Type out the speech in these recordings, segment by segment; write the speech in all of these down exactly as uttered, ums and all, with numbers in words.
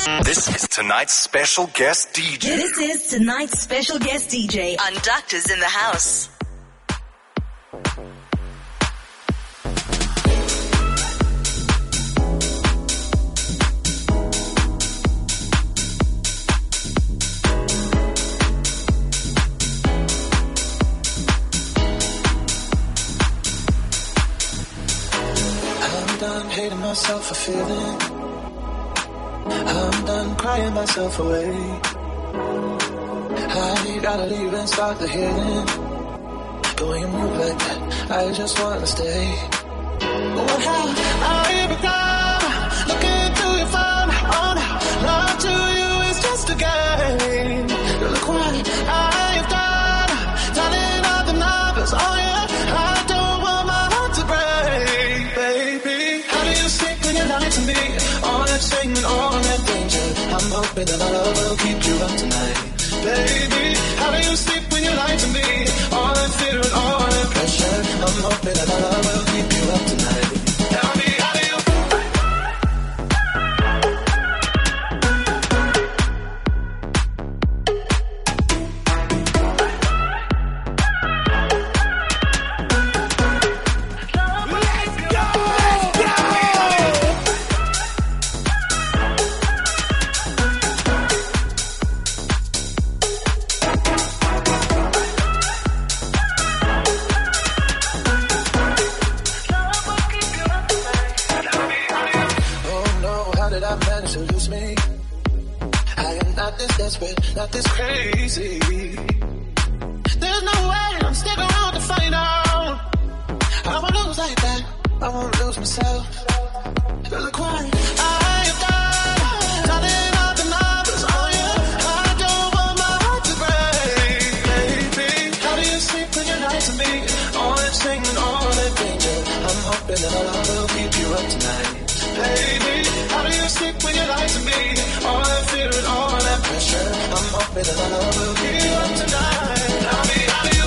This is tonight's special guest D J. This is tonight's special guest D J on Doctors in the House. I'm done hating myself for feeling. I'm done crying myself away. I gotta leave and start the healing. But when you move like that, I just wanna stay. Oh, how I become looking through your phone. Oh, now love to you is just a game. Look what I've done, turning out the numbers. Oh yeah, I don't want my heart to break, baby. How do you sleep when you lie to me? All that singing, all that danger. I'm hoping that my love will keep you up tonight, baby. How do you sleep when you lie to me? All that fear and all that pressure. I'm hoping that my love will keep you up tonight. Tell me, how do you? Not this crazy. There's no way I'm sticking around to find out. I won't lose like that. I won't lose myself. Look what I've done, turning out the numbers. Oh yeah, I don't want my heart to break, baby. How do you sleep when you lie to me? All that singing, all that danger. I'm hoping that my love will keep you up tonight, baby. How do you sleep when you lie to me? All that fear and all that pressure. I'm hoping that my love will keep you up tonight. Tell me, how do you?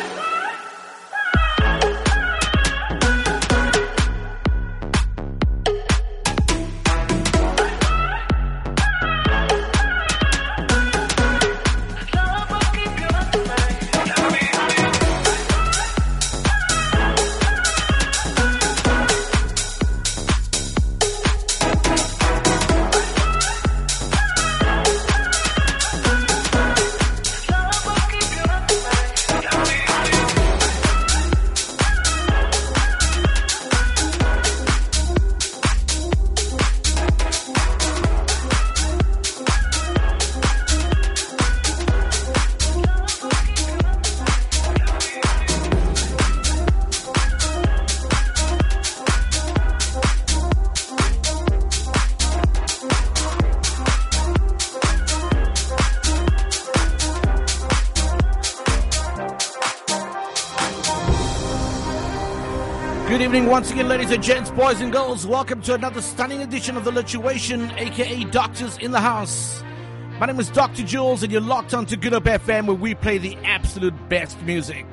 Once again, ladies and gents, boys and girls, welcome to another stunning edition of The Lituation, aka Doctors in the House. My name is Doctor Jules, and you're locked on to Good Up F M, where we play the absolute best music.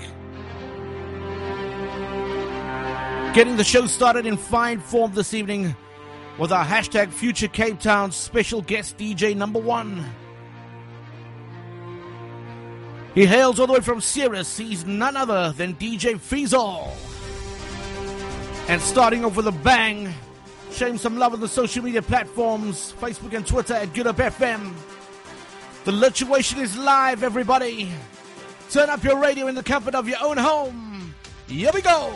Getting the show started in fine form this evening with our hashtag Future Cape Town special guest D J number one. He hails all the way from Ceres. He's none other than D J Feazol. And starting off with a bang, show him some love on the social media platforms, Facebook and Twitter at Good Up F M. The Lituation is live, everybody. Turn up your radio in the comfort of your own home. Here we go.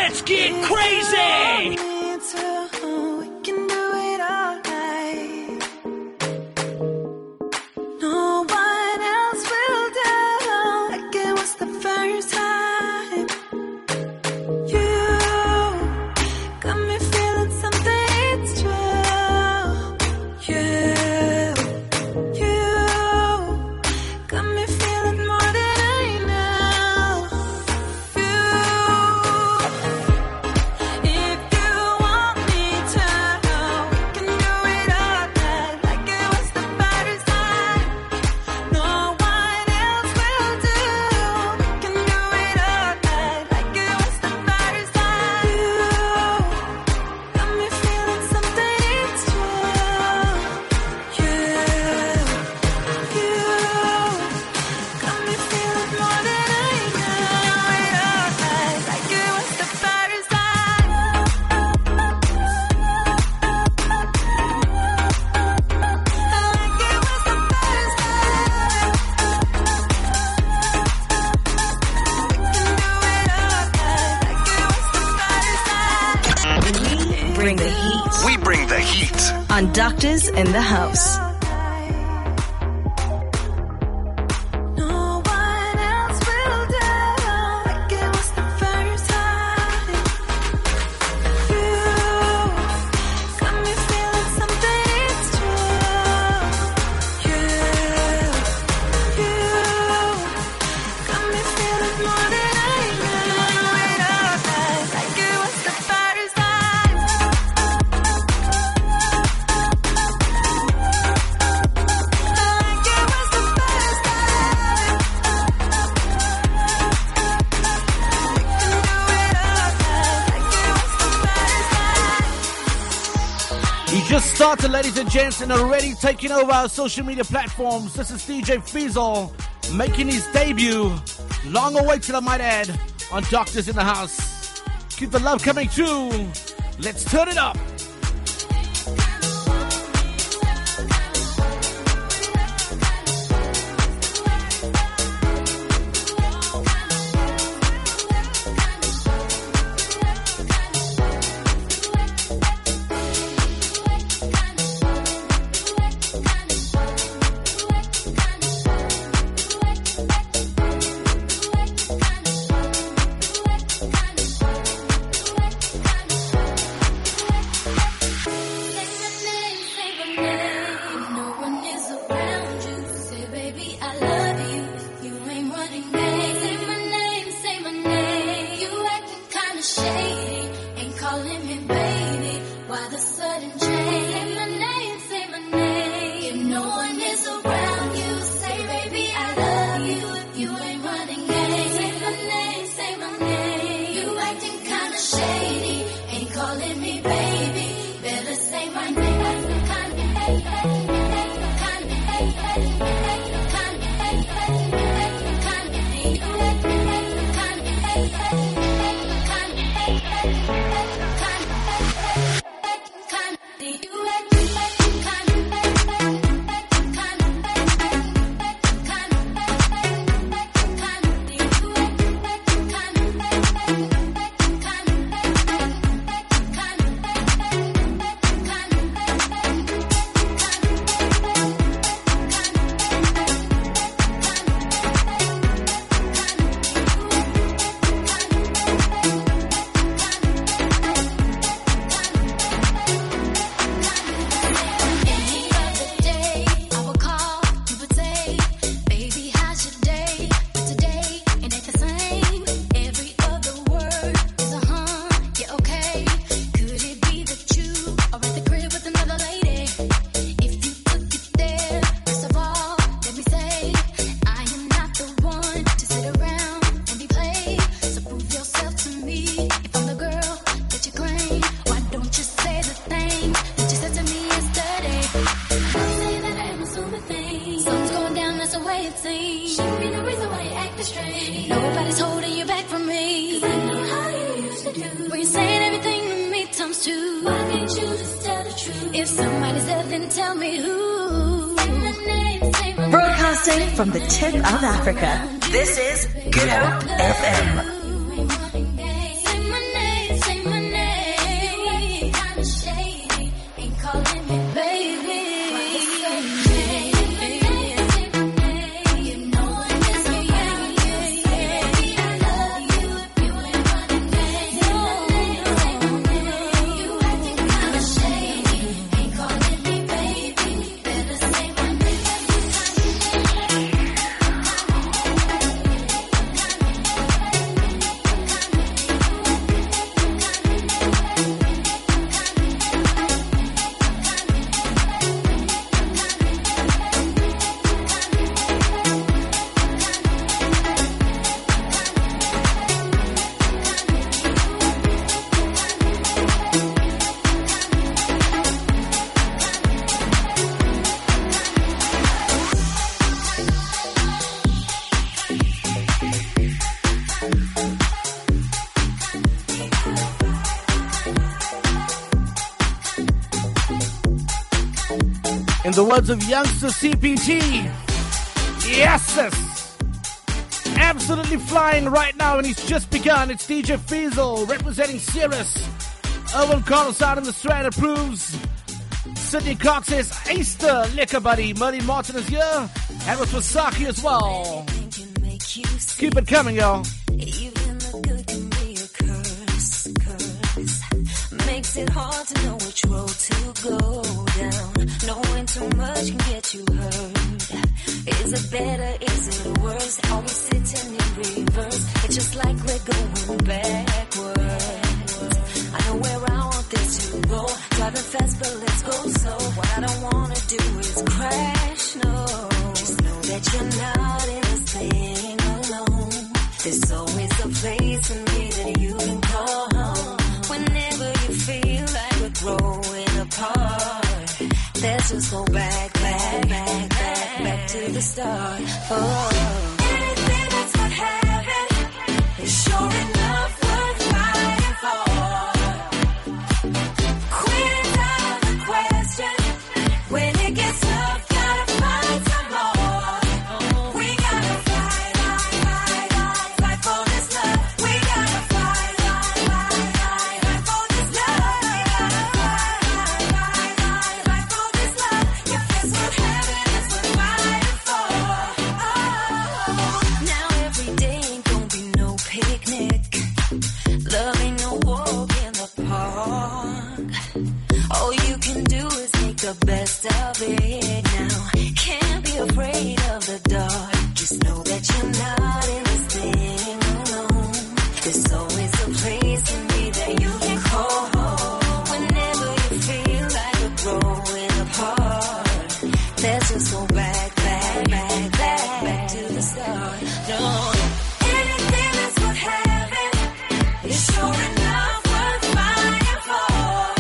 Let's get crazy! We can do it all night. No one else will do like it was the first time. You got me feeling something, it's true. You, you got me feeling more than I know. You, if you want me to, we can do it all night like it was the first time. No one else will do. We can do it all night like it was the first time. You got me feeling something, it's true. You, you got me feeling more than I know. It all night like it was the first time. Like it was the first time. Bring the heat We bring the heat. on Doctors in the House. No one else will do like it was the first time. You got me feeling something, it's true. You, you got me feeling more than I know. It all night like it was the first time. Like it was the first time. We can do it all night like it was the first time. He just started, ladies and gents, and already taking over our social media platforms. This is D J Fizzle making his debut, long awaited I might add, on Doctors in the House. Keep the love coming through. Let's turn it up. Nobody's holding you back from me. 'Cause I know how you used to do. When you're saying everything to me times two. Why can't you just tell the truth? If somebody's there, then tell me who. Say my name, say my Broadcasting from the tip of Africa, this is Good Hope F M. name. Say my name. the words of youngster C P T, yes, yes, absolutely flying right now, and he's just begun. It's D J Fiesel representing Cirrus. Owen Carlos out in the strand approves. Sydney Cox says, Easter, liquor buddy. Murray Martin is here. And with Wasaki as well. Keep it coming, y'all. Even the good can be a curse, curse. Makes it hard to know which road to go down. Knowing too much can get you hurt. Is it better, is it worse? Always sitting in reverse. It's just like we're going backwards. I know where I want this to go. Driving fast, but let's go slow. What I don't wanna do is crash, no. Just know that you're not in this thing alone. There's always a place in me that you can call home. Whenever you feel like we're growing apart, let's just go back, back, back, back, back to the start. Oh, anything that's not heaven is sure enough worth fighting for. When it gets tough, gotta find some more. We gotta fight, fight, fight, fight for this love. We gotta fight, fight, fight, fight for this love. We gotta fight, fight, fight, fight for this love. If this what heaven is worth fighting for. Oh, now every day ain't gonna be no picnic. Love ain't no walk in the park. All you can do is the best of it now. Can't be afraid of the dark. Just know that you're not in this thing alone. There's always a place in me that you can call home. Whenever you feel like you're growing apart, let's just go back, back, back, back, back to the start. No, anything that's what heaven is sure enough worth fighting for.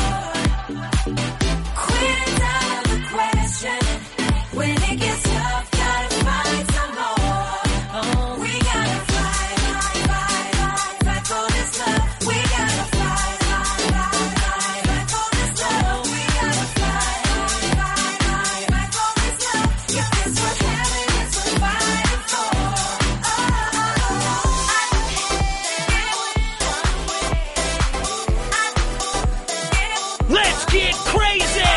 When it gets tough, gotta find some more. Oh, we gotta fight, fight, fight, fight for this love. We gotta fight, fight, fight, fight for this love. We gotta fight, fight, fight, fight for this love. If this what heaven is worth fighting for. Oh, let's get crazy!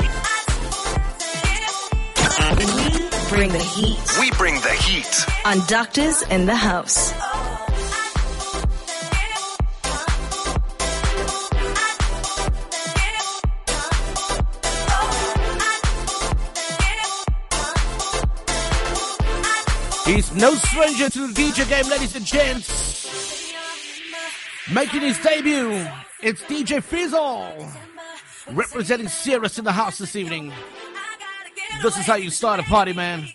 Bring the heat. We bring the heat. On Doctors in the House. He's no stranger to the D J game, ladies and gents. Making his debut, it's D J Fiesel, representing Cirrus in the house this evening. This is how you start a party, man.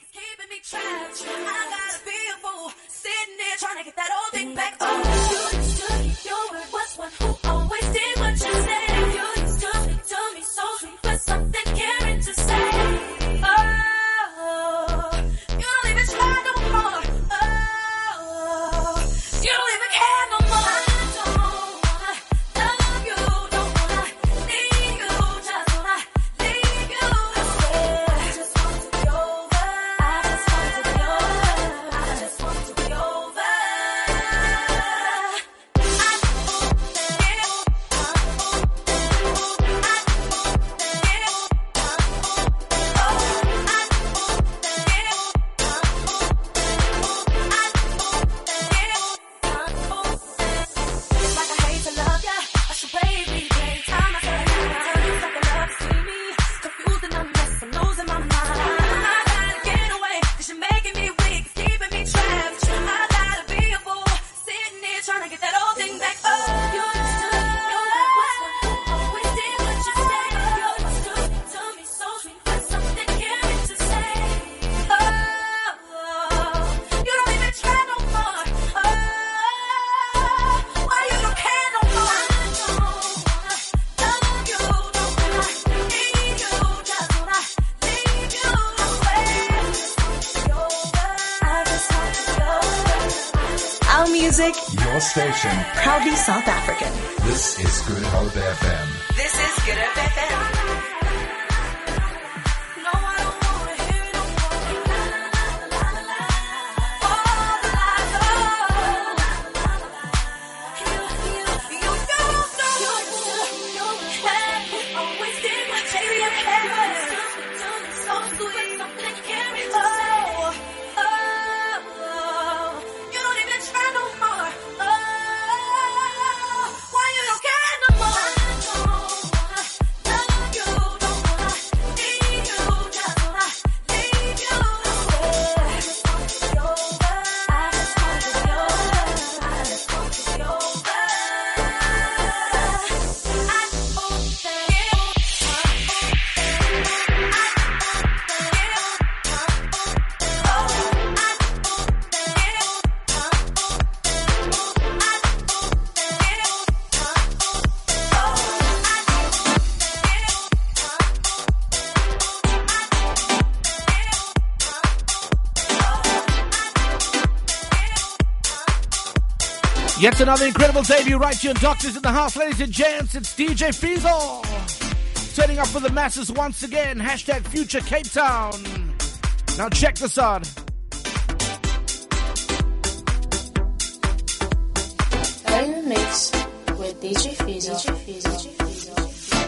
Music, your station, proudly South African. This is Good Hope F M. This is Good Hope F M. No, I don't Yet another incredible debut right here on Doctors in the House. Ladies and gents, it's D J Fiesel. Turning up for the masses once again. Hashtag Future Cape Town. Now check this out. Are in the mix with D J Fiesel. D J Fiesel. D J Fiesel.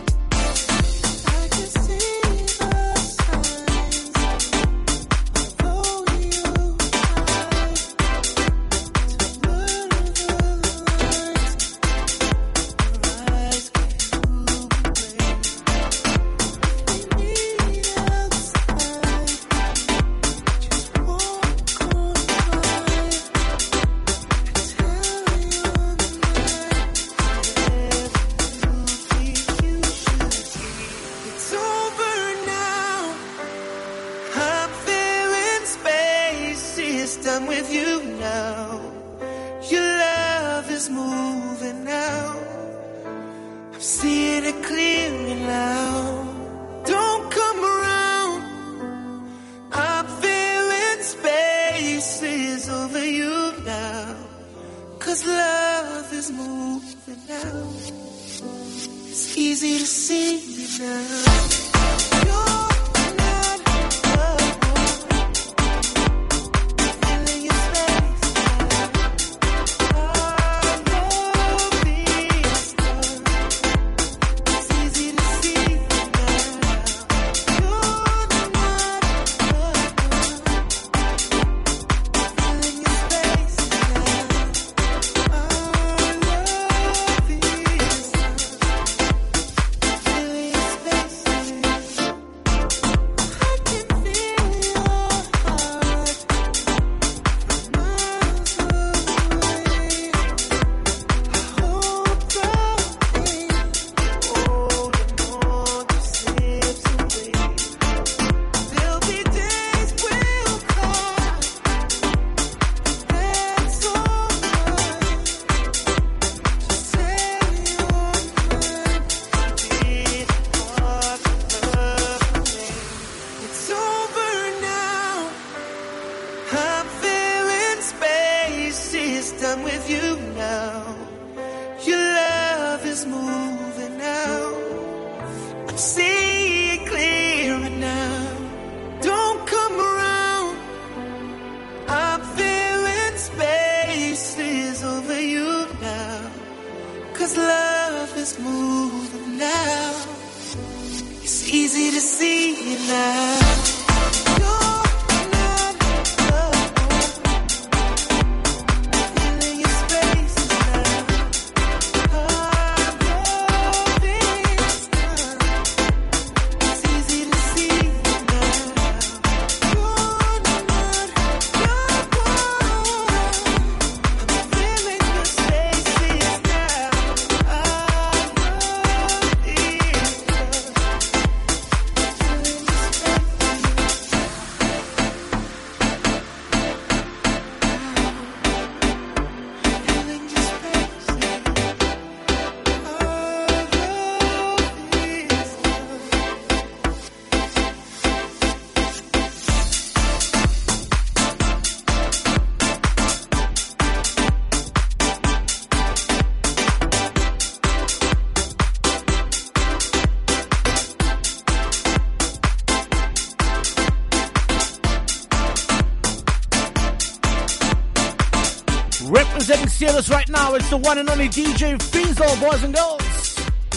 Serious right now, it's the one and only D J Fiesel, boys and girls.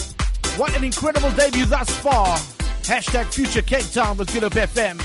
What an incredible debut thus far. Hashtag Future Cape Town with Good Up F M.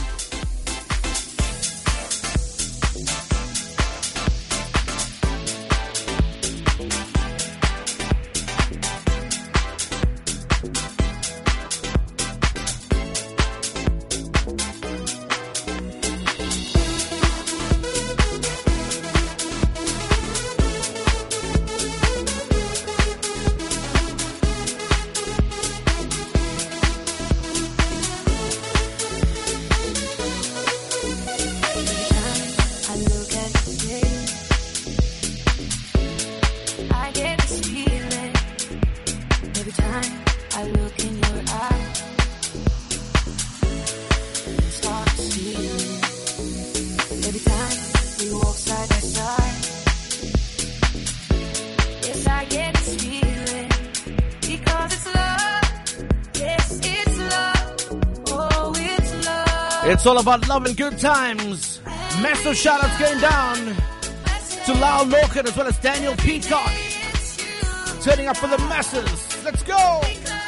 Every time we walk side by side, It's all about love and good times. Massive shout-outs going down to Lyle Lorcan as well as Daniel Peacock. Turning up for the masses. Let's go!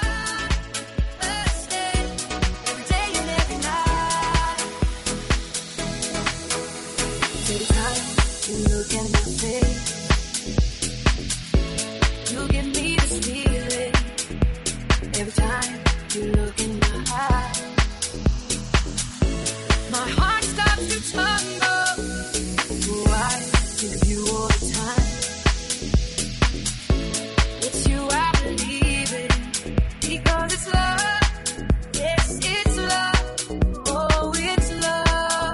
Every time you look at my face, you give me this feeling. Every time you look in my eyes, my heart starts to tumble. Why? With you all the time. It's you I believe in, because it's love. Yes, it's love. Oh, it's love.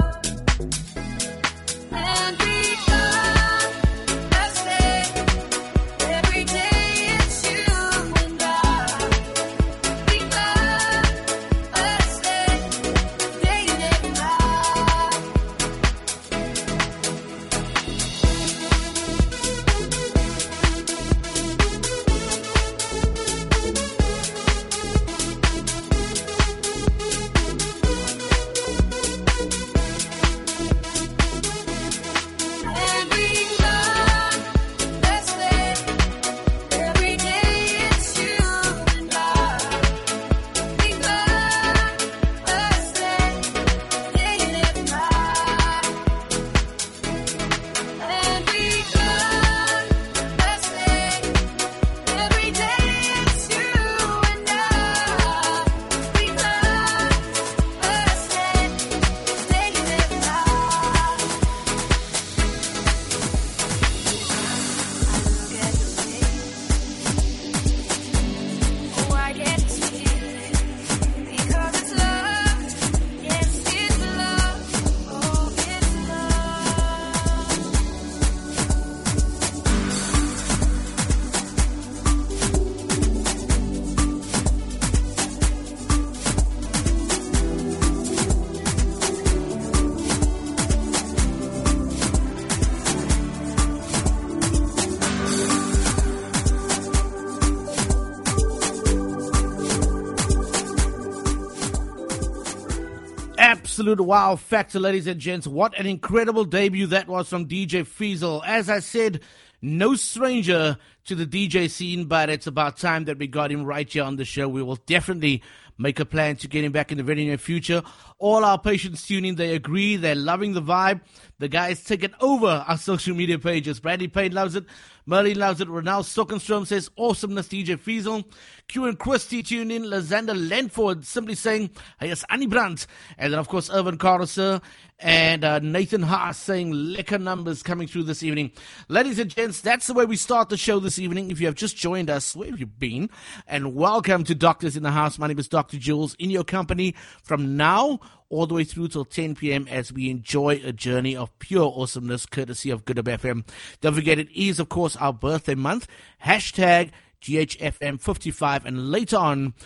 And because I say every day it's you and I. Because I say day and night. And because I say every day it's you and I. Because I say day and night. And because I say every day it's you and I. Because I say day and night. Oh, I get this feeling because it's love. Yes, it's love. Oh, it's love. Absolute wow factor, ladies and gents. What an incredible debut that was from D J Fiesel. As I said, no stranger to the D J scene, but it's about time that we got him right here on the show. We will definitely make a plan to get him back in the very near future. All our patients tune in. They agree. They're loving the vibe. The guy's taken over our social media pages. Bradley Payne loves it. Merlin loves it. Ronald Stockenstrom says, awesomeness, D J Fiesel. Q and Christie tune in. Lysander Lenford simply saying, hey, it's Annie Brandt. And then, of course, Irvin Carter and uh, Nathan Haas saying, lekker numbers coming through this evening. Ladies and gents, that's the way we start the show this evening. If you have just joined us, where have you been? And welcome to Doctors in the House. My name is Doctor Jules, in your company from now all the way through till ten p.m. as we enjoy a journey of pure awesomeness courtesy of Good Up F M. Don't forget, it is, of course, our birthday month. Hashtag G H F M fifty-five, and later on